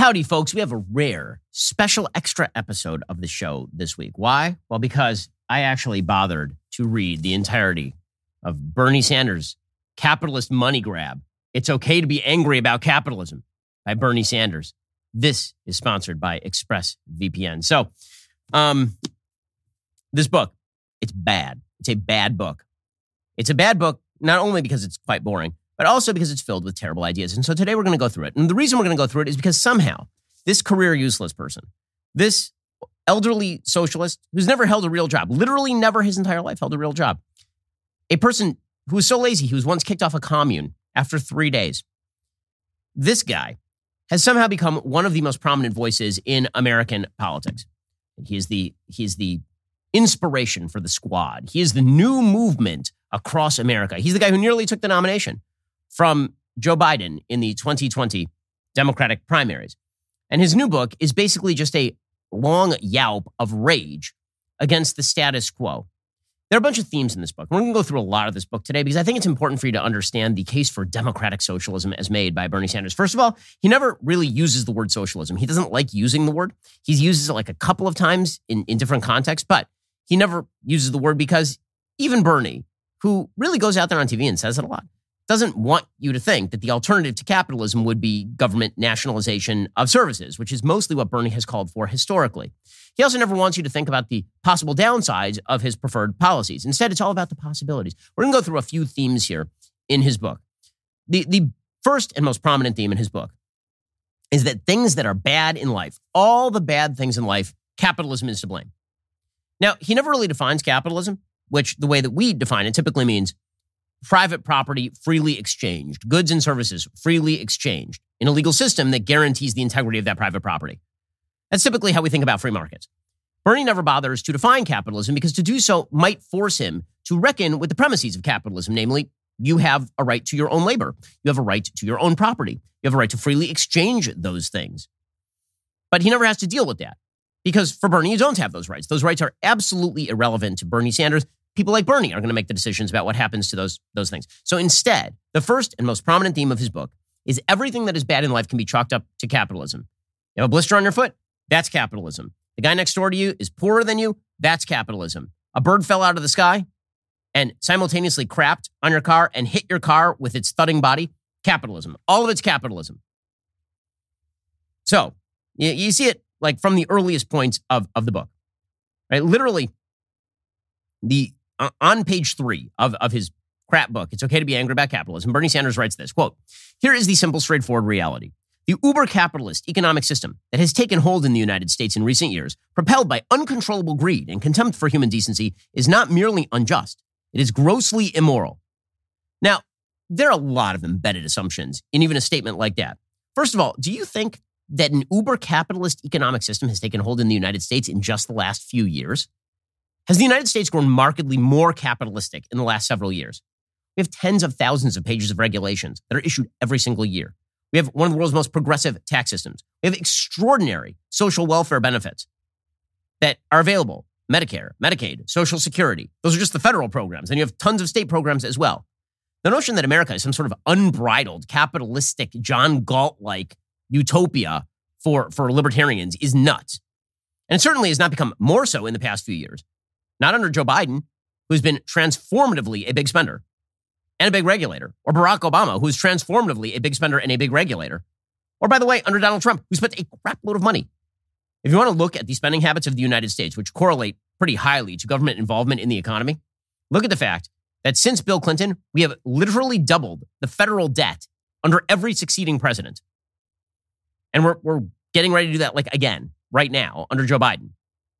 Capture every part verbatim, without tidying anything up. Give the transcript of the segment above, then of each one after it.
Howdy, folks. We have a rare, special extra episode of the show this week. Why? Well, because I actually bothered to read the entirety of Bernie Sanders' Capitalist Money Grab. It's okay to be angry about capitalism by Bernie Sanders. This is sponsored by ExpressVPN. So, um, this book, it's bad. It's a bad book. It's a bad book, not only because it's quite boring, but also because it's filled with terrible ideas. And so today we're going to go through it. And the reason we're going to go through it is because somehow this career useless person, this elderly socialist who's never held a real job, literally never his entire life held a real job, a person who was so lazy he was once kicked off a commune after three days, this guy has somehow become one of the most prominent voices in American politics. He is the, he is the inspiration for the squad. He is the new movement across America. He's the guy who nearly took the nomination from Joe Biden in the twenty twenty Democratic primaries. And his new book is basically just a long yelp of rage against the status quo. There are a bunch of themes in this book. We're going to go through a lot of this book today because I think it's important for you to understand the case for democratic socialism as made by Bernie Sanders. First of all, he never really uses the word socialism. He doesn't like using the word. He uses it like a couple of times in, in different contexts, but he never uses the word because even Bernie, who really goes out there on T V and says it a lot, doesn't want you to think that the alternative to capitalism would be government nationalization of services, which is mostly what Bernie has called for historically. He also never wants you to think about the possible downsides of his preferred policies. Instead, it's all about the possibilities. We're going to go through a few themes here in his book. The, the first and most prominent theme in his book is that things that are bad in life, all the bad things in life, capitalism is to blame. Now, he never really defines capitalism, which the way that we define it typically means private property freely exchanged, goods and services freely exchanged in a legal system that guarantees the integrity of that private property. That's typically how we think about free markets. Bernie never bothers to define capitalism because to do so might force him to reckon with the premises of capitalism, namely, you have a right to your own labor. You have a right to your own property. You have a right to freely exchange those things. But he never has to deal with that because for Bernie, you don't have those rights. Those rights are absolutely irrelevant to Bernie Sanders. People like Bernie are going to make the decisions about what happens to those, those things. So instead, the first and most prominent theme of his book is everything that is bad in life can be chalked up to capitalism. You have a blister on your foot? That's capitalism. The guy next door to you is poorer than you? That's capitalism. A bird fell out of the sky and simultaneously crapped on your car and hit your car with its thudding body? Capitalism. All of it's capitalism. So you, you see it like from the earliest points of, of the book, right? Literally, the uh, on page three of, of his crap book, It's Okay to be Angry About Capitalism, Bernie Sanders writes this, quote, "Here is the simple, straightforward reality. The uber-capitalist economic system that has taken hold in the United States in recent years, propelled by uncontrollable greed and contempt for human decency, is not merely unjust. It is grossly immoral." Now, there are a lot of embedded assumptions in even a statement like that. First of all, do you think that an uber-capitalist economic system has taken hold in the United States in just the last few years? Has the United States grown markedly more capitalistic in the last several years? We have tens of thousands of pages of regulations that are issued every single year. We have one of the world's most progressive tax systems. We have extraordinary social welfare benefits that are available. Medicare, Medicaid, Social Security. Those are just the federal programs. And you have tons of state programs as well. The notion that America is some sort of unbridled, capitalistic, John Galt-like utopia for, for libertarians is nuts. And it certainly has not become more so in the past few years. Not under Joe Biden, who's been transformatively a big spender and a big regulator, or Barack Obama, who's transformatively a big spender and a big regulator, or, by the way, under Donald Trump, who spent a crap load of money. If you want to look at the spending habits of the United States, which correlate pretty highly to government involvement in the economy, look at the fact that since Bill Clinton, we have literally doubled the federal debt under every succeeding president. And we're, we're getting ready to do that like again, right now, under Joe Biden.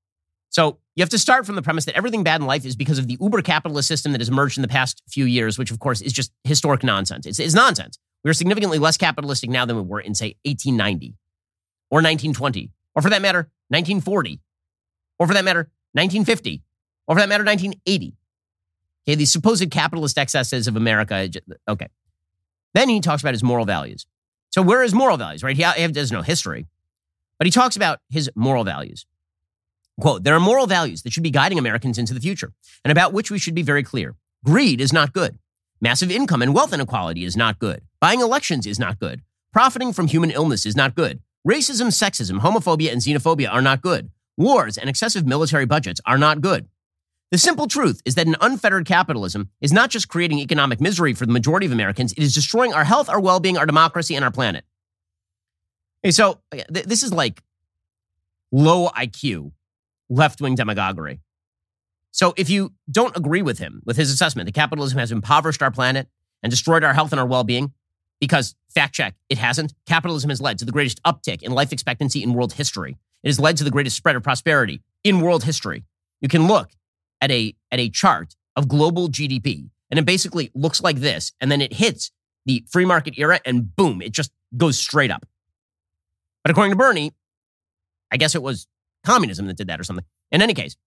So you have to start from the premise that everything bad in life is because of the uber-capitalist system that has emerged in the past few years, which, of course, is just historic nonsense. It's, it's nonsense. We are significantly less capitalistic now than we were in, say, eighteen ninety or nineteen twenty, or for that matter, nineteen forty, or for that matter, nineteen fifty, or for that matter, nineteen eighty. Okay, these supposed capitalist excesses of America. Okay. Then he talks about his moral values. So where are his moral values, right? He has no history, but he talks about his moral values. Quote, "There are moral values that should be guiding Americans into the future and about which we should be very clear. Greed is not good. Massive income and wealth inequality is not good. Buying elections is not good. Profiting from human illness is not good. Racism, sexism, homophobia, and xenophobia are not good. Wars and excessive military budgets are not good. The simple truth is that an unfettered capitalism is not just creating economic misery for the majority of Americans, it is destroying our health, our well-being, our democracy, and our planet. Okay, so th- this is like low I Q, left-wing demagoguery. So if you don't agree with him, with his assessment that capitalism has impoverished our planet and destroyed our health and our well-being, because, fact check, it hasn't, capitalism has led to the greatest uptick in life expectancy in world history. It has led to the greatest spread of prosperity in world history. You can look at a, at a chart of global G D P, and it basically looks like this, and then it hits the free market era, and boom, it just goes straight up. But according to Bernie, I guess it was communism that did that or something. In any case,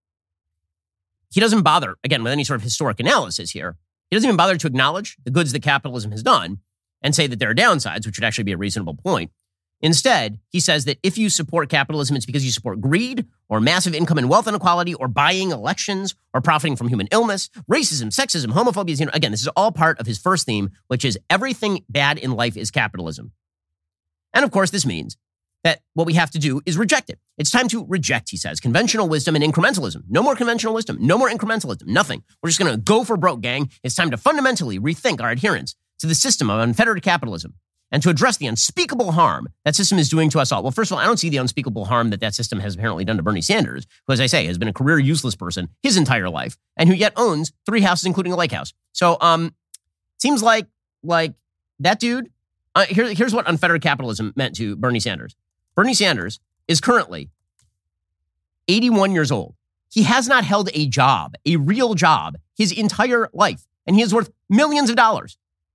he doesn't bother, again, with any sort of historic analysis here. He doesn't even bother to acknowledge the goods that capitalism has done and say that there are downsides, which would actually be a reasonable point. Instead, he says that if you support capitalism, it's because you support greed or massive income and wealth inequality or buying elections or profiting from human illness, racism, sexism, homophobia. You know, again, this is all part of his first theme, which is everything bad in life is capitalism. And of course, this means that what we have to do is reject it. It's time to reject, he says, conventional wisdom and incrementalism. No more conventional wisdom, no more incrementalism, nothing. We're just going to go for broke, gang. It's time to fundamentally rethink our adherence to the system of unfettered capitalism and to address the unspeakable harm that system is doing to us all. Well, first of all, I don't see the unspeakable harm that that system has apparently done to Bernie Sanders, who, as I say, has been a career useless person his entire life and who yet owns three houses, including a lake house. So, um, seems like, like that dude, uh, here, here's what unfettered capitalism meant to Bernie Sanders. Bernie Sanders is currently eighty-one years old. He has not held a job, a real job, his entire life, and he is worth millions of dollars.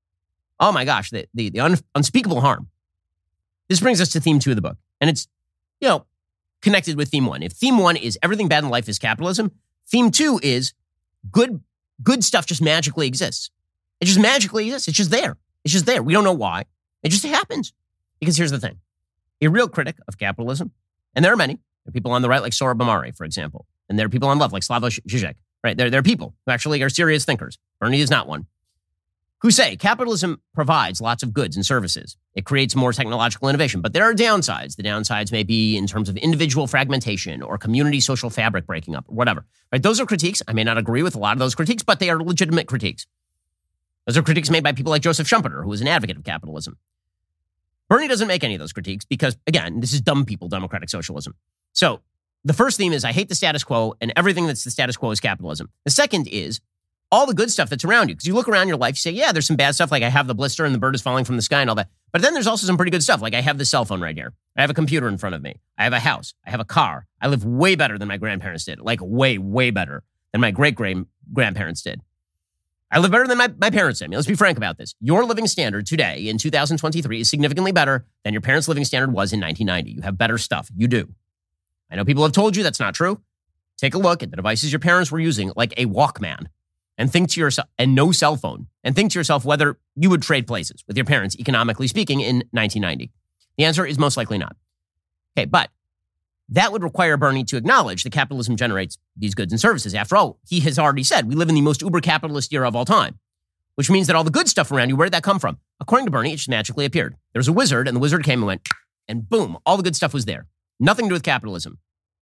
Oh my gosh, the, the, the un, unspeakable harm. This brings us to theme two of the book, and it's, you know, connected with theme one. If theme one is everything bad in life is capitalism, theme two is good, good stuff just magically exists. It just magically exists. It's just there. It's just there. We don't know why. It just happens. Because here's the thing. A real critic of capitalism, and there are many, there are people on the right like Sohrab Ahmari, for example, and there are people on the left like Slavoj Žižek, right? There, there are people who actually are serious thinkers. Bernie is not one. Who say capitalism provides lots of goods and services. It creates more technological innovation, but there are downsides. The downsides may be in terms of individual fragmentation or community social fabric breaking up, or whatever. Right? Those are critiques. I may not agree with a lot of those critiques, but they are legitimate critiques. Those are critiques made by people like Joseph Schumpeter, who is an advocate of capitalism. Bernie doesn't make any of those critiques because, again, this is dumb people democratic socialism. So the first theme is I hate the status quo, and everything that's the status quo is capitalism. The second is all the good stuff that's around you. Because you look around your life, you say, yeah, there's some bad stuff, like I have the blister and the bird is falling from the sky and all that. But then there's also some pretty good stuff, like I have the cell phone right here. I have a computer in front of me. I have a house. I have a car. I live way better than my grandparents did, like way, way better than my great-great-grandparents did. I live better than my, my parents did. I mean, let's be frank about this. Your living standard today in two thousand twenty-three is significantly better than your parents' living standard was in nineteen ninety. You have better stuff. You do. I know people have told you that's not true. Take a look at the devices your parents were using, like a Walkman, and think to yourself, and no cell phone, and think to yourself whether you would trade places with your parents, economically speaking, in nineteen ninety. The answer is most likely not. Okay, but that would require Bernie to acknowledge that capitalism generates these goods and services. After all, he has already said we live in the most uber-capitalist era of all time, which means that all the good stuff around you, where did that come from? According to Bernie, it just magically appeared. There was a wizard, and the wizard came and went, and boom, all the good stuff was there. Nothing to do with capitalism.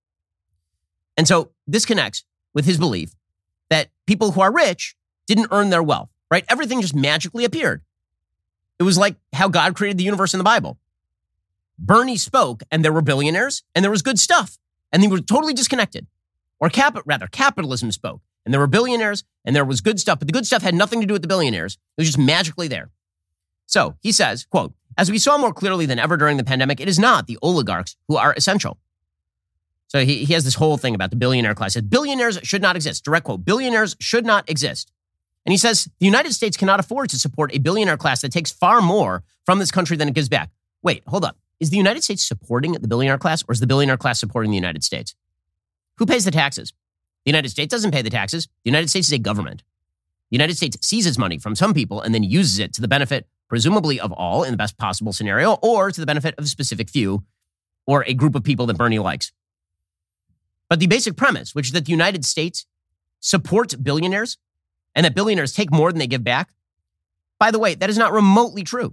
And so this connects with his belief that people who are rich didn't earn their wealth, right? Everything just magically appeared. It was like how God created the universe in the Bible. Bernie spoke, and there were billionaires, and there was good stuff, and they were totally disconnected. Or cap- rather, capitalism spoke, and there were billionaires, and there was good stuff, but the good stuff had nothing to do with the billionaires. It was just magically there. So he says, quote, as we saw more clearly than ever during the pandemic, it is not the oligarchs who are essential. So he, he has this whole thing about the billionaire class. He says, billionaires should not exist. Direct quote, billionaires should not exist. And he says, the United States cannot afford to support a billionaire class that takes far more from this country than it gives back. Wait, hold up. Is the United States supporting the billionaire class, or is the billionaire class supporting the United States? Who pays the taxes? The United States doesn't pay the taxes. The United States is a government. The United States seizes money from some people and then uses it to the benefit, presumably of all in the best possible scenario, or to the benefit of a specific few or a group of people that Bernie likes. But the basic premise, which is that the United States supports billionaires and that billionaires take more than they give back, by the way, that is not remotely true.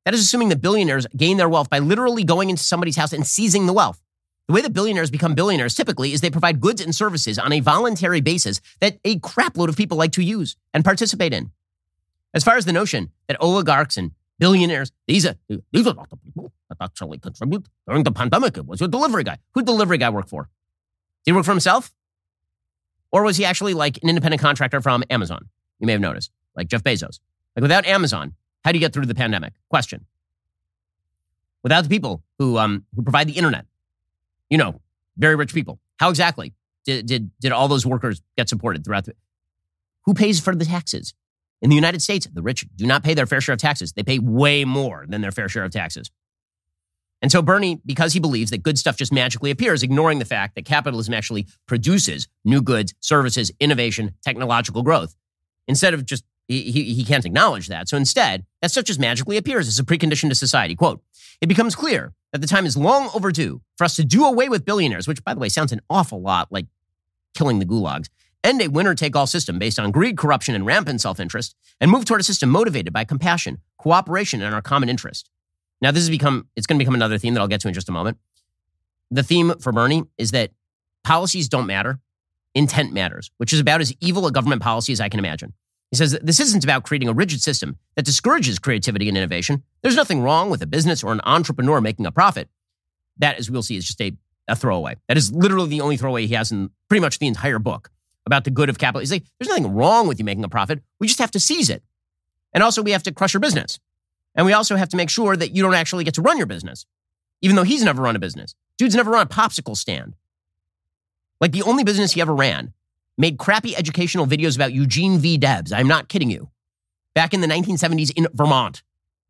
That is assuming that billionaires gain their wealth by literally going into somebody's house and seizing the wealth. The way that billionaires become billionaires typically is they provide goods and services on a voluntary basis that a crapload of people like to use and participate in. As far as the notion that oligarchs and billionaires, these are, these are not the people that actually contribute. During the pandemic, it was your delivery guy. Who did the delivery guy work for? Did he work for himself? Or was he actually like an independent contractor from Amazon? You may have noticed, like Jeff Bezos. Like without Amazon, how do you get through the pandemic? Question. Without the people who um who provide the internet, you know, very rich people, how exactly did did, did all those workers get supported throughout the... Who pays for the taxes? In the United States, the rich do not pay their fair share of taxes. They pay way more than their fair share of taxes. And so Bernie, because he believes that good stuff just magically appears, ignoring the fact that capitalism actually produces new goods, services, innovation, technological growth. Instead of just, he, he, he can't acknowledge that. So instead, that stuff just magically appears as a precondition to society. Quote, it becomes clear that the time is long overdue for us to do away with billionaires, which, by the way, sounds an awful lot like killing the gulags, end a winner-take-all system based on greed, corruption, and rampant self-interest, and move toward a system motivated by compassion, cooperation, and our common interest. Now, this has become, it's going to become another theme that I'll get to in just a moment. The theme for Bernie is that policies don't matter, intent matters, which is about as evil a government policy as I can imagine. He says that this isn't about creating a rigid system that discourages creativity and innovation. There's nothing wrong with a business or an entrepreneur making a profit. That, as we'll see, is just a, a throwaway. That is literally the only throwaway he has in pretty much the entire book about the good of capital. He's like, there's nothing wrong with you making a profit. We just have to seize it. And also, we have to crush your business. And we also have to make sure that you don't actually get to run your business, even though he's never run a business. Dude's never run a popsicle stand. Like the only business he ever ran made crappy educational videos about Eugene V. Debs. I'm not kidding you. Back in the nineteen seventies in Vermont.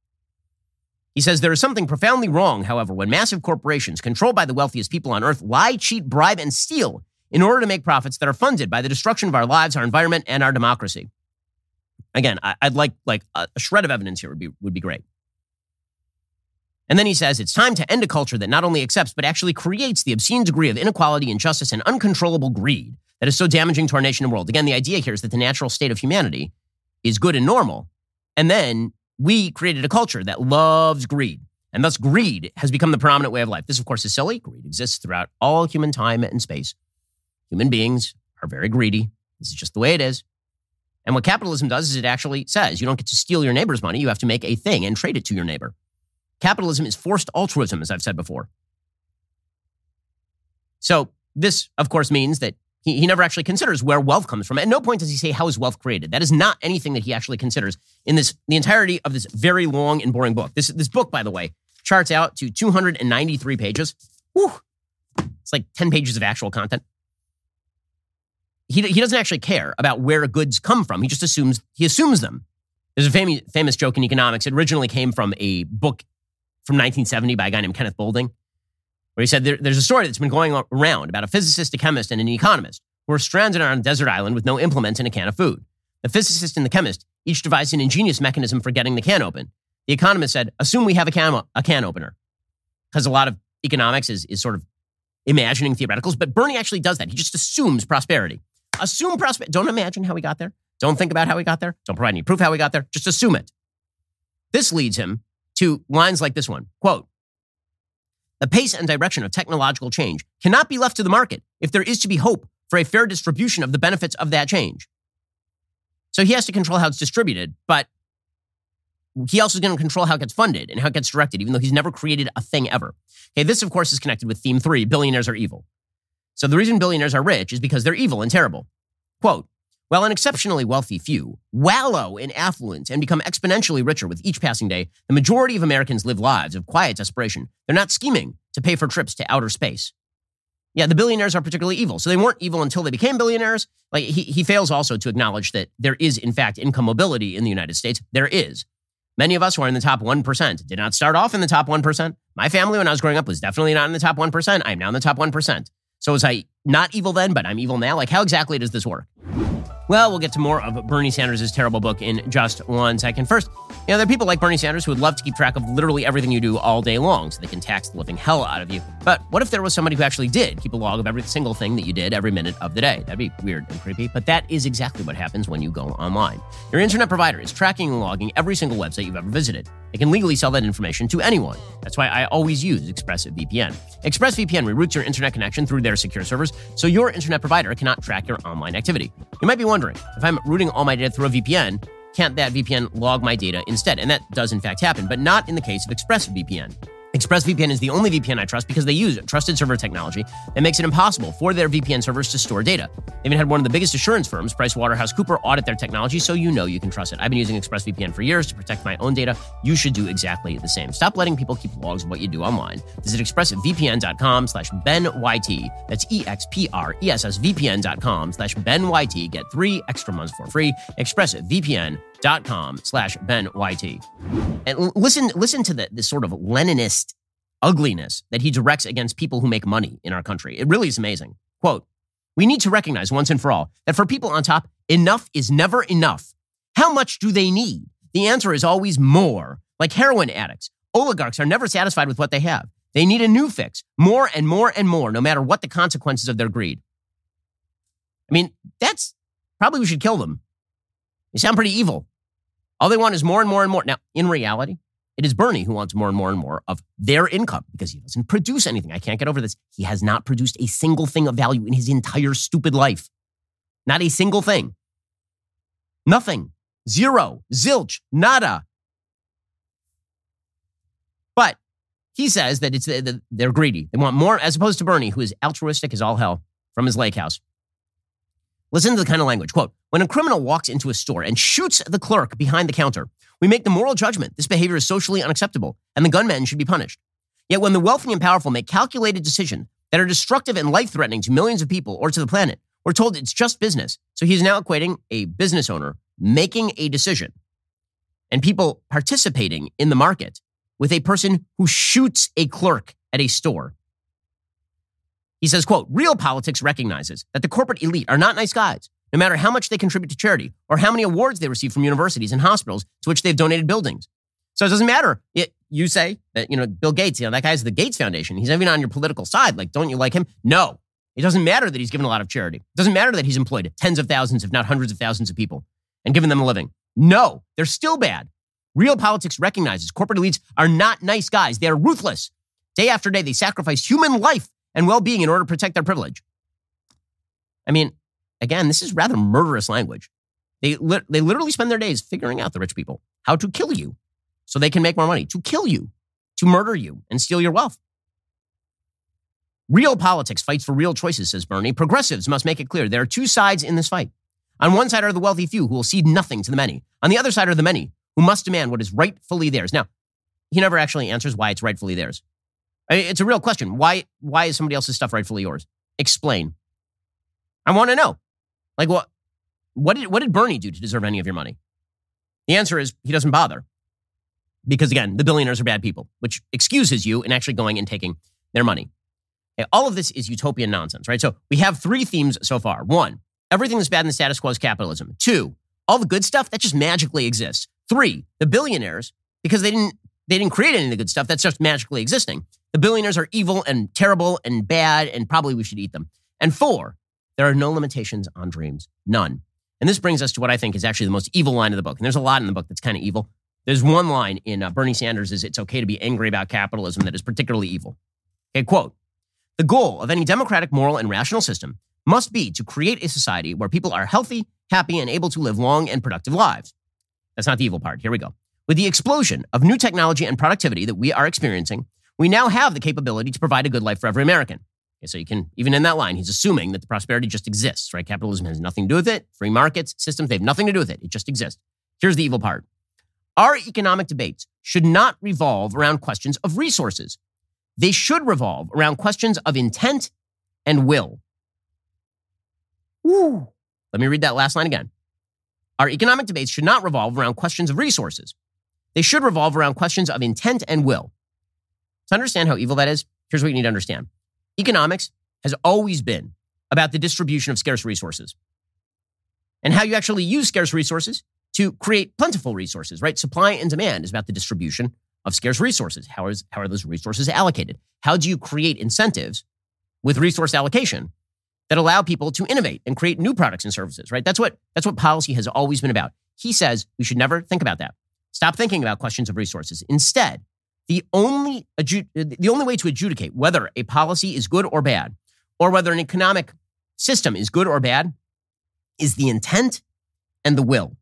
He says there is something profoundly wrong, however, when massive corporations controlled by the wealthiest people on earth lie, cheat, bribe, and steal in order to make profits that are funded by the destruction of our lives, our environment, and our democracy. Again, I'd like like a shred of evidence here would be would be great. And then he says it's time to end a culture that not only accepts but actually creates the obscene degree of inequality, injustice, and uncontrollable greed that is so damaging to our nation and world. Again, the idea here is that the natural state of humanity is good and normal, and then we created a culture that loves greed, and thus greed has become the predominant way of life. This, of course, is silly. Greed exists throughout all human time and space. Human beings are very greedy. This is just the way it is. And what capitalism does is it actually says you don't get to steal your neighbor's money. You have to make a thing and trade it to your neighbor. Capitalism is forced altruism, as I've said before. So this, of course, means that he, he never actually considers where wealth comes from. At no point does he say how is wealth created. That is not anything that he actually considers in this the entirety of this very long and boring book. This, this book, by the way, charts out to two hundred ninety-three pages. Whew. It's like ten pages of actual content. He, he doesn't actually care about where goods come from. He just assumes, he assumes them. There's a famous, famous joke in economics. It originally came from a book from nineteen seventy by a guy named Kenneth Boulding, where he said there, there's a story that's been going around about a physicist, a chemist, and an economist who are stranded on a desert island with no implements and a can of food. The physicist and the chemist each devised an ingenious mechanism for getting the can open. The economist said, assume we have a can, a can opener. Because a lot of economics is, is sort of imagining theoreticals, but Bernie actually does that. He just assumes prosperity. Assume prosperity. Don't imagine how we got there. Don't think about how we got there. Don't provide any proof how we got there. Just assume it. This leads him to lines like this one. Quote, the pace and direction of technological change cannot be left to the market if there is to be hope for a fair distribution of the benefits of that change. So he has to control how it's distributed, but he also is going to control how it gets funded and how it gets directed, even though he's never created a thing ever. Okay, this, of course, is connected with theme three, billionaires are evil. So the reason billionaires are rich is because they're evil and terrible. Quote, while an exceptionally wealthy few wallow in affluence and become exponentially richer with each passing day, the majority of Americans live lives of quiet desperation. They're not scheming to pay for trips to outer space. Yeah, the billionaires are particularly evil. So they weren't evil until they became billionaires. Like he, he fails also to acknowledge that there is, in fact, income mobility in the United States. There is. Many of us who are in the top one percent did not start off in the top one percent. My family, when I was growing up, was definitely not in the top one percent. I am now in the top one percent. So was I not evil then, but I'm evil now? Like, how exactly does this work? Well, we'll get to more of Bernie Sanders' terrible book in just one second. First, you know, there are people like Bernie Sanders who would love to keep track of literally everything you do all day long so they can tax the living hell out of you. But what if there was somebody who actually did keep a log of every single thing that you did every minute of the day? That'd be weird and creepy, but that is exactly what happens when you go online. Your internet provider is tracking and logging every single website you've ever visited. They can legally sell that information to anyone. That's why I always use ExpressVPN. ExpressVPN reroutes your internet connection through their secure servers so your internet provider cannot track your online activity. You might be wondering, if I'm routing all my data through a V P N, can't that V P N log my data instead? And that does in fact happen, but not in the case of ExpressVPN. ExpressVPN is the only V P N I trust because they use trusted server technology that makes it impossible for their V P N servers to store data. They even had one of the biggest assurance firms, PricewaterhouseCoopers, audit their technology so you know you can trust it. I've been using ExpressVPN for years to protect my own data. You should do exactly the same. Stop letting people keep logs of what you do online. Visit expressvpn.com slash BenYT. That's E-X-P-R-E-S-S-V-P-N.com slash BenYT. Get three extra months for free. ExpressVPN.com slash BenYT. And l- listen, listen to the, this sort of Leninist ugliness that he directs against people who make money in our country. It really is amazing. Quote, "We need to recognize once and for all that for people on top, enough is never enough. How much do they need? The answer is always more. Like heroin addicts, oligarchs are never satisfied with what they have. They need a new fix, more and more and more, no matter what the consequences of their greed." I mean, that's probably we should kill them. They sound pretty evil. All they want is more and more and more. Now, in reality, it is Bernie who wants more and more and more of their income because he doesn't produce anything. I can't get over this. He has not produced a single thing of value in his entire stupid life. Not a single thing. Nothing. Zero. Zilch. Nada. But he says that it's that they're greedy. They want more, as opposed to Bernie, who is altruistic as all hell from his lake house. Listen to the kind of language. Quote, "When a criminal walks into a store and shoots the clerk behind the counter, we make the moral judgment this behavior is socially unacceptable and the gunmen should be punished. Yet when the wealthy and powerful make calculated decisions that are destructive and life-threatening to millions of people or to the planet, we're told it's just business." So he's now equating a business owner making a decision and people participating in the market with a person who shoots a clerk at a store. He says, quote, "Real politics recognizes that the corporate elite are not nice guys, no matter how much they contribute to charity or how many awards they receive from universities and hospitals to which they've donated buildings. So it doesn't matter. It, you say that, you know, Bill Gates, you know, that guy's the Gates Foundation. He's even on your political side. Like, don't you like him? No. It doesn't matter that he's given a lot of charity. It doesn't matter that he's employed tens of thousands, if not hundreds of thousands of people and given them a living. No, they're still bad. Real politics recognizes corporate elites are not nice guys. They're ruthless. Day after day, they sacrifice human life and well-being in order to protect their privilege." I mean, again, this is rather murderous language. They li- they literally spend their days figuring out, the rich people, how to kill you so they can make more money, to kill you, to murder you, and steal your wealth. "Real politics fights for real choices," says Bernie. "Progressives must make it clear there are two sides in this fight. On one side are the wealthy few who will cede nothing to the many. On the other side are the many who must demand what is rightfully theirs." Now, he never actually answers why it's rightfully theirs. I mean, it's a real question. Why, why is somebody else's stuff rightfully yours? Explain. I want to know. Like, what, what did, what did Bernie do to deserve any of your money? The answer is he doesn't bother. Because again, the billionaires are bad people, which excuses you in actually going and taking their money. Okay, all of this is utopian nonsense, right? So we have three themes so far. One, everything that's bad in the status quo is capitalism. Two, all the good stuff that just magically exists. Three, the billionaires, because they didn't, they didn't create any of the good stuff that's just magically existing. The billionaires are evil and terrible and bad, and probably we should eat them. And four, there are no limitations on dreams. None. And this brings us to what I think is actually the most evil line of the book. And there's a lot in the book that's kind of evil. There's one line in uh, Bernie Sanders' is "It's okay to be angry about capitalism" that is particularly evil. Okay, quote, "The goal of any democratic, moral, and rational system must be to create a society where people are healthy, happy, and able to live long and productive lives." That's not the evil part. Here we go. "With the explosion of new technology and productivity that we are experiencing, we now have the capability to provide a good life for every American." Okay, so you can, even in that line, he's assuming that the prosperity just exists, right? Capitalism has nothing to do with it. Free markets, systems, they have nothing to do with it. It just exists. Here's the evil part. "Our economic debates should not revolve around questions of resources. They should revolve around questions of intent and will." Woo. Let me read that last line again. "Our economic debates should not revolve around questions of resources. They should revolve around questions of intent and will." To understand how evil that is, here's what you need to understand. Economics has always been about the distribution of scarce resources and how you actually use scarce resources to create plentiful resources, right? Supply and demand is about the distribution of scarce resources. How is, how are those resources allocated? How do you create incentives with resource allocation that allow people to innovate and create new products and services, right? That's what, that's what policy has always been about. He says we should never think about that. Stop thinking about questions of resources. Instead, the only, the only way to adjudicate whether a policy is good or bad, or whether an economic system is good or bad, is the intent and the will.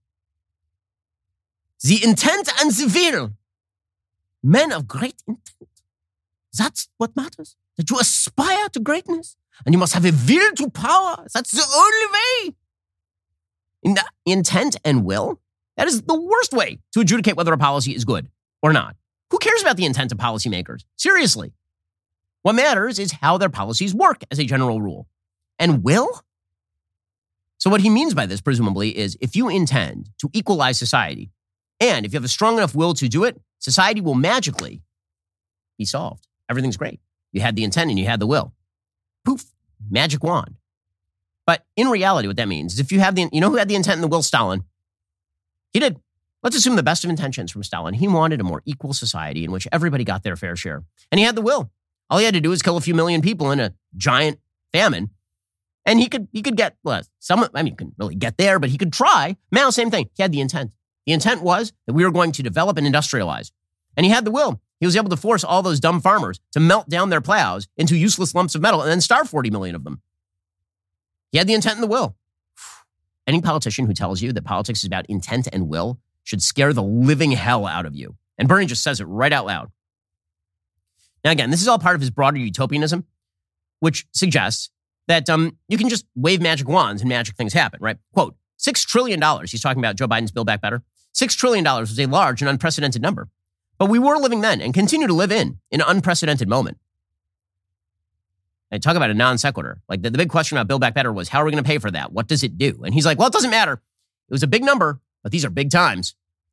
The intent and the will. Men of great intent. That's what matters. That you aspire to greatness. And you must have a will to power. That's the only way. In the intent and will, that is the worst way to adjudicate whether a policy is good or not. Who cares about the intent of policymakers? Seriously. What matters is how their policies work as a general rule. And will? So what he means by this, presumably, is if you intend to equalize society, and if you have a strong enough will to do it, society will magically be solved. Everything's great. You had the intent and you had the will. Poof, magic wand. But in reality, what that means is if you have the, you know who had the intent and the will? Stalin. He did. Let's assume the best of intentions from Stalin. He wanted a more equal society in which everybody got their fair share. And he had the will. All he had to do was kill a few million people in a giant famine. And he could he could get, well, some, I mean, he couldn't really get there, but he could try. Mao, same thing. He had the intent. The intent was that we were going to develop and industrialize. And he had the will. He was able to force all those dumb farmers to melt down their plows into useless lumps of metal and then starve forty million of them. He had the intent and the will. Any politician who tells you that politics is about intent and will should scare the living hell out of you. And Bernie just says it right out loud. Now, again, this is all part of his broader utopianism, which suggests that um, you can just wave magic wands and magic things happen, right? Quote, six trillion dollars, he's talking about Joe Biden's Build Back Better. six trillion dollars was a large and unprecedented number. But we were living then and continue to live in an unprecedented moment. And talk about a non sequitur. Like the, the big question about Build Back Better was, how are we going to pay for that? What does it do? And he's like, well, it doesn't matter. It was a big number, but these are big times.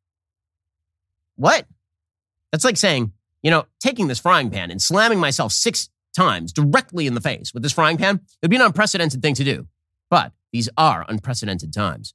What? That's like saying, you know, taking this frying pan and slamming myself six times directly in the face with this frying pan, it would be an unprecedented thing to do. But these are unprecedented times.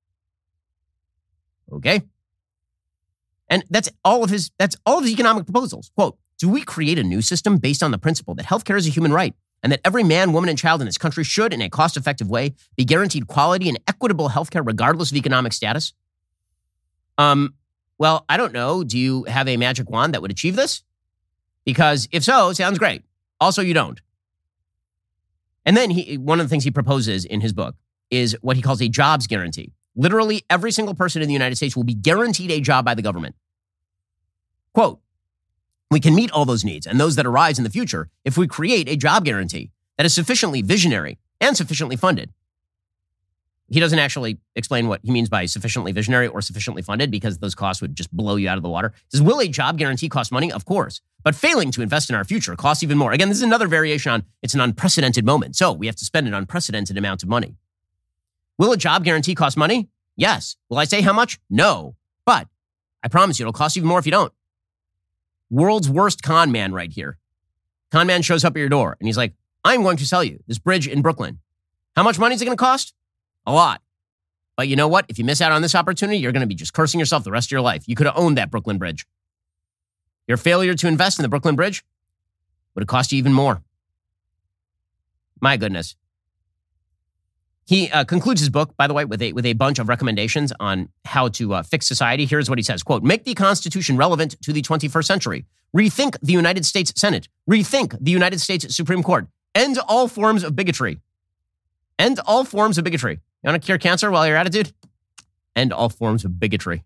Okay? And that's all of his, that's all of his economic proposals. Quote, do we create a new system based on the principle that healthcare is a human right and that every man, woman, and child in this country should, in a cost-effective way, be guaranteed quality and equitable healthcare regardless of economic status? Um, well, I don't know. Do you have a magic wand that would achieve this? Because if so, sounds great. Also, you don't. And then he, one of the things he proposes in his book is what he calls a jobs guarantee. Literally every single person in the United States will be guaranteed a job by the government. Quote, we can meet all those needs and those that arise in the future if we create a job guarantee that is sufficiently visionary and sufficiently funded. He doesn't actually explain what he means by sufficiently visionary or sufficiently funded because those costs would just blow you out of the water. He says, will a job guarantee cost money? Of course. But failing to invest in our future costs even more. Again, this is another variation on it's an unprecedented moment. So we have to spend an unprecedented amount of money. Will a job guarantee cost money? Yes. Will I say how much? No. But I promise you it'll cost even more if you don't. World's worst con man right here. Con man shows up at your door and he's like, I'm going to sell you this bridge in Brooklyn. How much money is it going to cost? A lot. But you know what? If you miss out on this opportunity, you're going to be just cursing yourself the rest of your life. You could have owned that Brooklyn Bridge. Your failure to invest in the Brooklyn Bridge would have cost you even more. My goodness. He uh, concludes his book, by the way, with a with a bunch of recommendations on how to uh, fix society. Here's what he says, quote, make the Constitution relevant to the twenty-first century. Rethink the United States Senate. Rethink the United States Supreme Court. End all forms of bigotry. End all forms of bigotry. You want to cure cancer while you're at it, dude? End all forms of bigotry.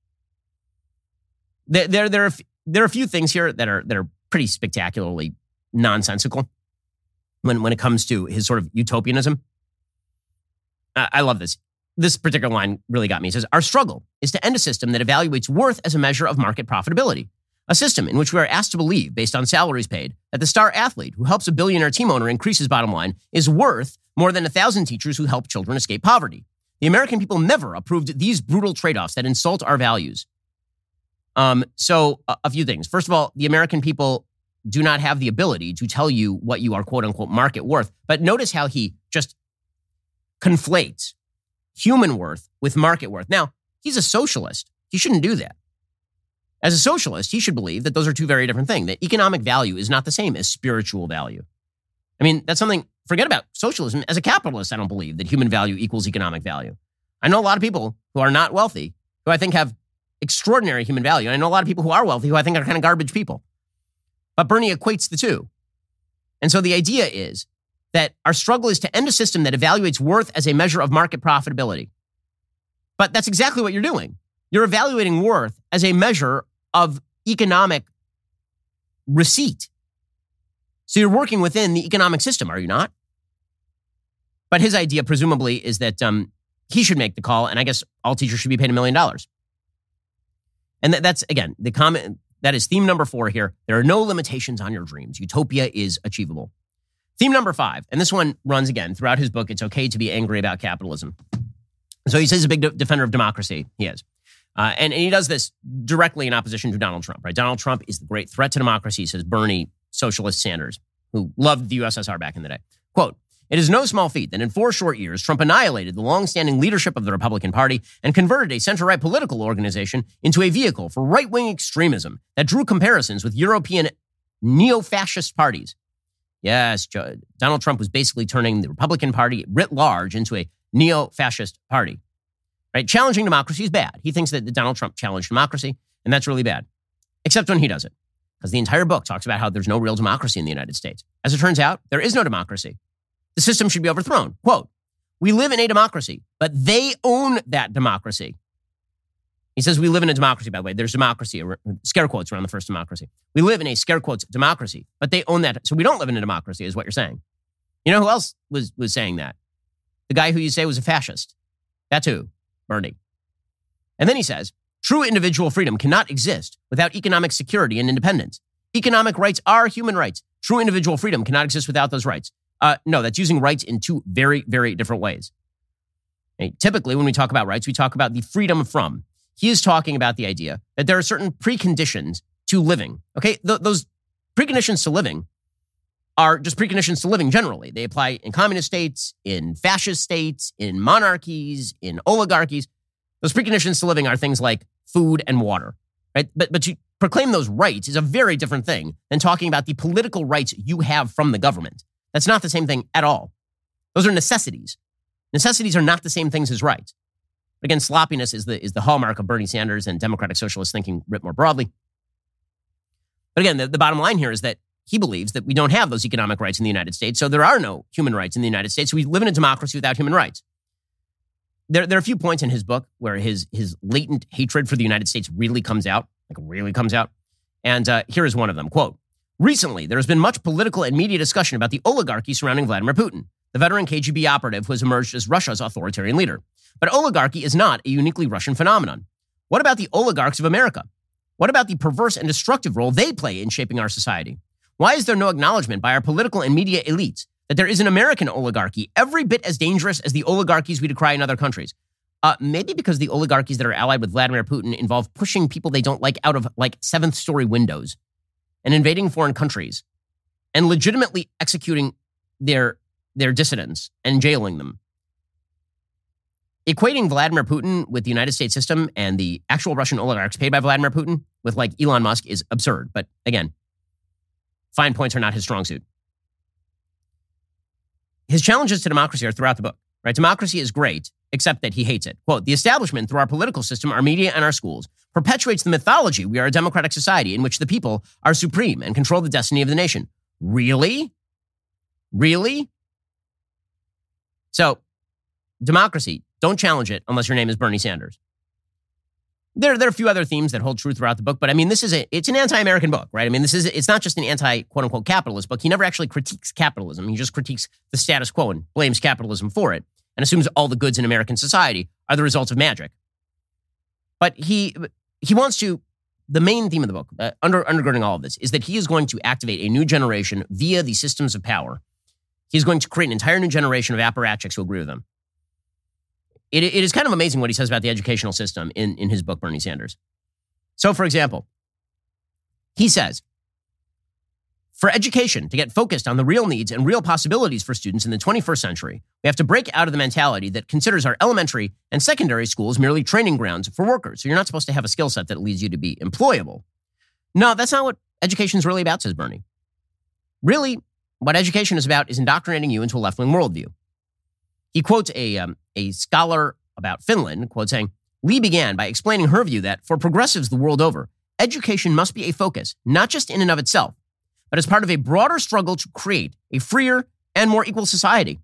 There, there, there, are, there are a few things here that are that are pretty spectacularly nonsensical when, when it comes to his sort of utopianism. I love this. This particular line really got me. It says, our struggle is to end a system that evaluates worth as a measure of market profitability. A system in which we are asked to believe, based on salaries paid, that the star athlete who helps a billionaire team owner increase his bottom line is worth more than a thousand teachers who help children escape poverty. The American people never approved these brutal trade-offs that insult our values. Um, so a, a few things. First of all, the American people do not have the ability to tell you what you are quote unquote market worth. But notice how he just conflates human worth with market worth. Now, he's a socialist. He shouldn't do that. As a socialist, he should believe that those are two very different things, that economic value is not the same as spiritual value. I mean, that's something, forget about socialism. As a capitalist, I don't believe that human value equals economic value. I know a lot of people who are not wealthy, who I think have extraordinary human value. And I know a lot of people who are wealthy who I think are kind of garbage people. But Bernie equates the two. And so the idea is that our struggle is to end a system that evaluates worth as a measure of market profitability. But that's exactly what you're doing. You're evaluating worth as a measure of economic receipt. So you're working within the economic system, are you not? But his idea, presumably, is that um, he should make the call, and I guess all teachers should be paid a million dollars. And that, that's, again, the comment, that is theme number four here. There are no limitations on your dreams. Utopia is achievable. Theme number five, and this one runs again throughout his book, It's Okay to be Angry About Capitalism. So he says he's a big de- defender of democracy. He is. Uh, and, and he does this directly in opposition to Donald Trump, right? Donald Trump is the great threat to democracy, says Bernie Socialist Sanders, who loved the U S S R back in the day. Quote, it is no small feat that in four short years, Trump annihilated the long-standing leadership of the Republican Party and converted a center-right political organization into a vehicle for right-wing extremism that drew comparisons with European neo-fascist parties. Yes, Donald Trump was basically turning the Republican Party writ large into a neo-fascist party. Right? Challenging democracy is bad. He thinks that Donald Trump challenged democracy, and that's really bad. Except when he does it. Because the entire book talks about how there's no real democracy in the United States. As it turns out, there is no democracy. The system should be overthrown. Quote, we live in a democracy, but they own that democracy. He says we live in a democracy, by the way. There's democracy, scare quotes around the first democracy. We live in a scare quotes democracy, but they own that. So we don't live in a democracy is what you're saying. You know who else was, was saying that? The guy who you say was a fascist. That's who? Bernie. And then he says, true individual freedom cannot exist without economic security and independence. Economic rights are human rights. True individual freedom cannot exist without those rights. Uh, no, that's using rights in two very, very different ways. Okay, typically, when we talk about rights, we talk about the freedom from. He is talking about the idea that there are certain preconditions to living. Okay, Th- those preconditions to living are just preconditions to living generally. They apply in communist states, in fascist states, in monarchies, in oligarchies. Those preconditions to living are things like food and water, right? But, but to proclaim those rights is a very different thing than talking about the political rights you have from the government. That's not the same thing at all. Those are necessities. Necessities are not the same things as rights. But again, sloppiness is the, is the hallmark of Bernie Sanders and democratic socialist thinking writ more broadly. But again, the, the bottom line here is that he believes that we don't have those economic rights in the United States, so there are no human rights in the United States. So we live in a democracy without human rights. There, there are a few points in his book where his, his latent hatred for the United States really comes out, like really comes out. And uh, here is one of them. Quote, recently, there has been much political and media discussion about the oligarchy surrounding Vladimir Putin, the veteran K G B operative who has emerged as Russia's authoritarian leader. But oligarchy is not a uniquely Russian phenomenon. What about the oligarchs of America? What about the perverse and destructive role they play in shaping our society? Why is there no acknowledgement by our political and media elites that there is an American oligarchy every bit as dangerous as the oligarchies we decry in other countries? Uh, maybe because the oligarchies that are allied with Vladimir Putin involve pushing people they don't like out of like seventh story windows and invading foreign countries and legitimately executing their, their dissidents and jailing them. Equating Vladimir Putin with the United States system and the actual Russian oligarchs paid by Vladimir Putin with like Elon Musk is absurd. But again, fine points are not his strong suit. His challenges to democracy are throughout the book, right? Democracy is great, except that he hates it. Quote, the establishment through our political system, our media, and our schools perpetuates the mythology we are a democratic society in which the people are supreme and control the destiny of the nation. Really? Really? So, democracy, don't challenge it unless your name is Bernie Sanders. There, there are a few other themes that hold true throughout the book, but I mean, this is a, it's an anti-American book, right? I mean, this is, it's not just an anti-quote-unquote capitalist book. He never actually critiques capitalism. He just critiques the status quo and blames capitalism for it and assumes all the goods in American society are the results of magic. But he, he wants to, the main theme of the book, uh, under, undergirding all of this, is that he is going to activate a new generation via the systems of power. He's going to create an entire new generation of apparatchiks who agree with him. It, it is kind of amazing what he says about the educational system in, in his book, Bernie Sanders. So, for example, he says, for education to get focused on the real needs and real possibilities for students in the twenty-first century, we have to break out of the mentality that considers our elementary and secondary schools merely training grounds for workers. So you're not supposed to have a skill set that leads you to be employable. No, that's not what education is really about, says Bernie. Really, what education is about is indoctrinating you into a left-wing worldview. He quotes a, um, a scholar about Finland, quote saying, Lee began by explaining her view that for progressives the world over, education must be a focus, not just in and of itself, but as part of a broader struggle to create a freer and more equal society.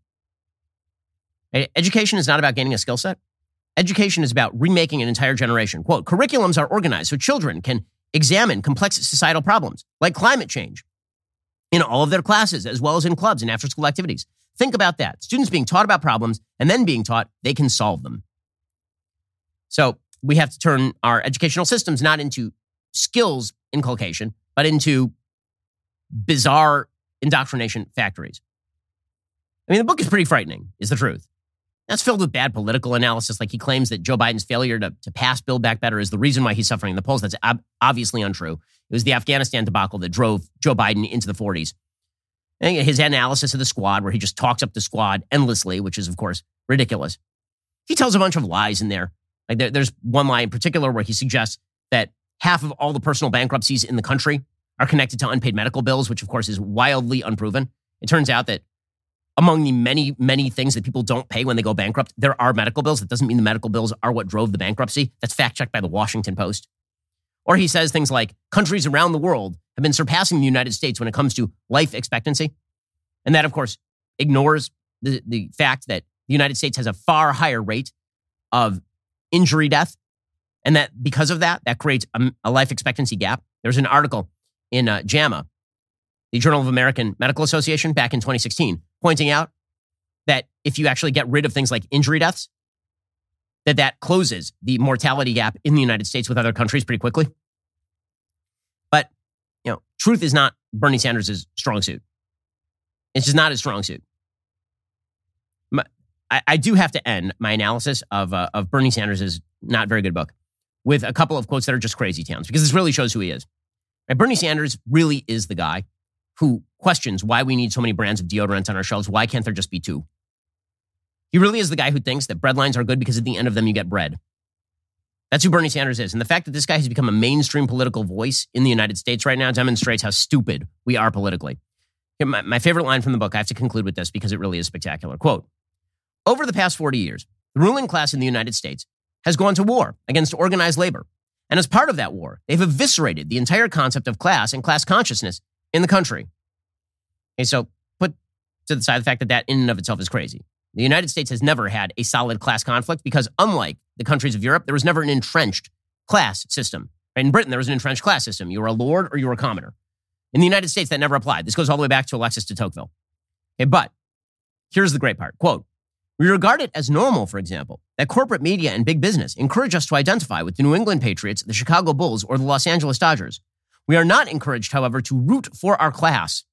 Education is not about gaining a skill set. Education is about remaking an entire generation. Quote, curriculums are organized so children can examine complex societal problems like climate change in all of their classes, as well as in clubs and after-school activities. Think about that. Students being taught about problems and then being taught they can solve them. So we have to turn our educational systems not into skills inculcation, but into bizarre indoctrination factories. I mean, the book is pretty frightening, is the truth. That's filled with bad political analysis, like he claims that Joe Biden's failure to, to pass Build Back Better is the reason why he's suffering in the polls. That's ob- obviously untrue. It was the Afghanistan debacle that drove Joe Biden into the forties. And his analysis of the squad, where he just talks up the squad endlessly, which is, of course, ridiculous. He tells a bunch of lies in there. Like there, there's one lie in particular where he suggests that half of all the personal bankruptcies in the country are connected to unpaid medical bills, which, of course, is wildly unproven. It turns out that among the many, many things that people don't pay when they go bankrupt, there are medical bills. That doesn't mean the medical bills are what drove the bankruptcy. That's fact-checked by the Washington Post. Or he says things like, countries around the world have been surpassing the United States when it comes to life expectancy. And that, of course, ignores the, the fact that the United States has a far higher rate of injury death. And that because of that, that creates a, a life expectancy gap. There's an article in uh, JAMA, the Journal of American Medical Association, back in twenty sixteen, pointing out that if you actually get rid of things like injury deaths, that that closes the mortality gap in the United States with other countries pretty quickly. But, you know, truth is not Bernie Sanders' strong suit. It's just not his strong suit. My, I, I do have to end my analysis of uh, of Bernie Sanders' not very good book with a couple of quotes that are just crazy towns, because this really shows who he is. Right? Bernie Sanders really is the guy who questions why we need so many brands of deodorant on our shelves. Why can't there just be two? He really is the guy who thinks that bread lines are good because at the end of them you get bread. That's who Bernie Sanders is. And the fact that this guy has become a mainstream political voice in the United States right now demonstrates how stupid we are politically. My, my favorite line from the book, I have to conclude with this because it really is spectacular. Quote, over the past forty years, the ruling class in the United States has gone to war against organized labor. And as part of that war, they've eviscerated the entire concept of class and class consciousness in the country. Okay, so put to the side the fact that that in and of itself is crazy. The United States has never had a solid class conflict because unlike the countries of Europe, there was never an entrenched class system. Right? In Britain, there was an entrenched class system. You were a lord or you were a commoner. In the United States, that never applied. This goes all the way back to Alexis de Tocqueville. Okay, but here's the great part. Quote, we regard it as normal, for example, that corporate media and big business encourage us to identify with the New England Patriots, the Chicago Bulls, or the Los Angeles Dodgers. We are not encouraged, however, to root for our class.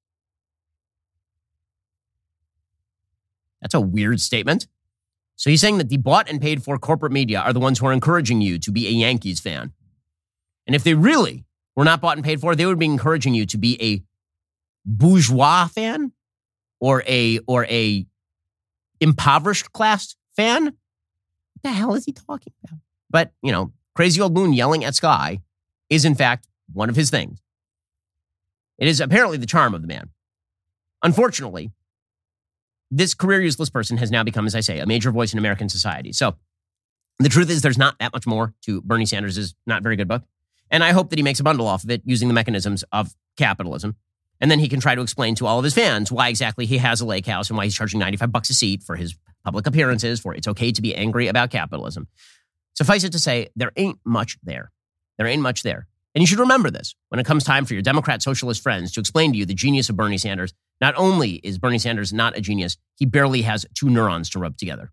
That's a weird statement. So he's saying that the bought and paid for corporate media are the ones who are encouraging you to be a Yankees fan. And if they really were not bought and paid for, they would be encouraging you to be a bourgeois fan or a or a impoverished class fan. What the hell is he talking about? But, you know, crazy old moon yelling at sky is in fact one of his things. It is apparently the charm of the man. Unfortunately, this career useless person has now become, as I say, a major voice in American society. So the truth is there's not that much more to Bernie Sanders' not very good book. And I hope that he makes a bundle off of it using the mechanisms of capitalism. And then he can try to explain to all of his fans why exactly he has a lake house and why he's charging ninety-five bucks a seat for his public appearances, for it's okay to be angry about capitalism. Suffice it to say, there ain't much there. There ain't much there. And you should remember this when it comes time for your Democrat socialist friends to explain to you the genius of Bernie Sanders. Not only is Bernie Sanders not a genius, he barely has two neurons to rub together.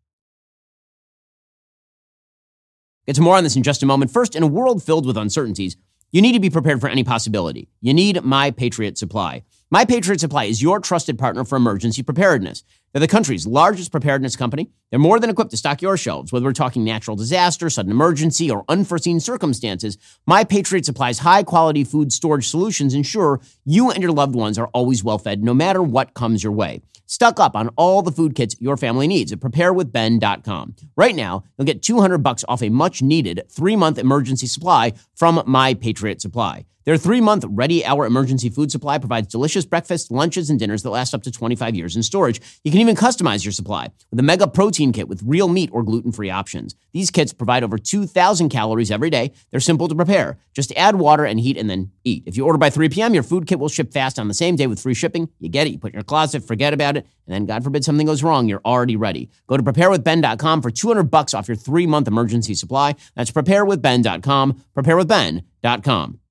Get to more on this in just a moment. First, in a world filled with uncertainties, you need to be prepared for any possibility. You need My Patriot Supply. My Patriot Supply is your trusted partner for emergency preparedness. They're the country's largest preparedness company. They're more than equipped to stock your shelves. Whether we're talking natural disaster, sudden emergency, or unforeseen circumstances, My Patriot Supply's high-quality food storage solutions ensure you and your loved ones are always well-fed no matter what comes your way. Stock up on all the food kits your family needs at prepare with ben dot com. Right now, you'll get two hundred bucks off a much-needed three-month emergency supply from My Patriot Supply. Their three-month Ready Hour emergency food supply provides delicious breakfasts, lunches, and dinners that last up to twenty-five years in storage. You can even customize your supply with a mega protein kit with real meat or gluten-free options. These kits provide over two thousand calories every day. They're simple to prepare. Just add water and heat and then eat. If you order by three p.m., your food kit will ship fast on the same day with free shipping. You get it, you put it in your closet, forget about it, and then God forbid something goes wrong, you're already ready. Go to prepare with ben dot com for two hundred bucks off your three-month emergency supply. That's prepare with ben dot com, prepare with ben dot com.